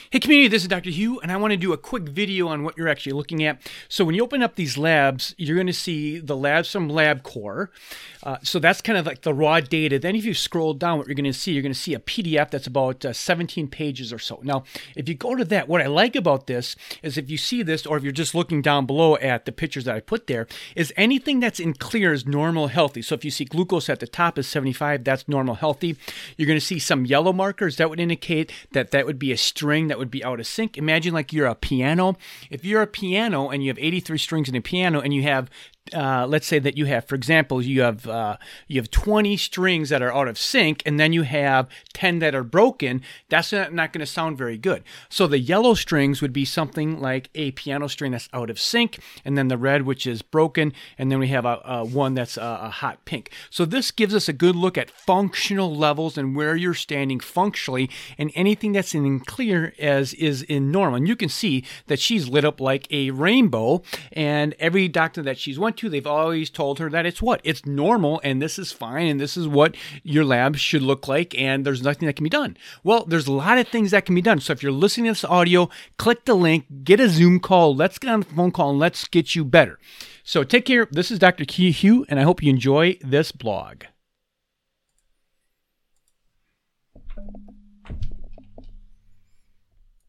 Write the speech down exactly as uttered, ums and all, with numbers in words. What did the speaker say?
Hey community, this is Doctor Hugh, and I want to do a quick video on what you're actually looking at. So when you open up these labs, you're going to see the labs from LabCorp. Uh, so that's kind of like the raw data. Then if you scroll down, what you're going to see, you're going to see a P D F that's about uh, seventeen pages or so. Now, if you go to that, what I like about this is if you see this, or if you're just looking down below at the pictures that I put there, is anything that's in clear is normal, healthy. So if you see glucose at the top is seventy-five, that's normal, healthy. You're going to see some yellow markers. That would indicate that that would be a string that would be out of sync. Imagine like you're a piano. If you're a piano and you have eighty-three strings in a piano and you have Uh, let's say that you have, for example, you have uh, you have twenty strings that are out of sync, and then you have ten that are broken. That's not, not going to sound very good. So the yellow strings would be something like a piano string that's out of sync, and then the red, which is broken, and then we have a, a one that's a, a hot pink. So this gives us a good look at functional levels and where you're standing functionally, and anything that's in clear as is in normal. And you can see that she's lit up like a rainbow, and every doctor that she's went to, they've always told her that it's what? It's normal, and this is fine, and this is what your lab should look like, and there's nothing that can be done. Well, there's a lot of things that can be done. So if you're listening to this audio, click the link, get a Zoom call, let's get on the phone call, and let's get you better. So take care. This is Doctor Hugh, and I hope you enjoy this blog.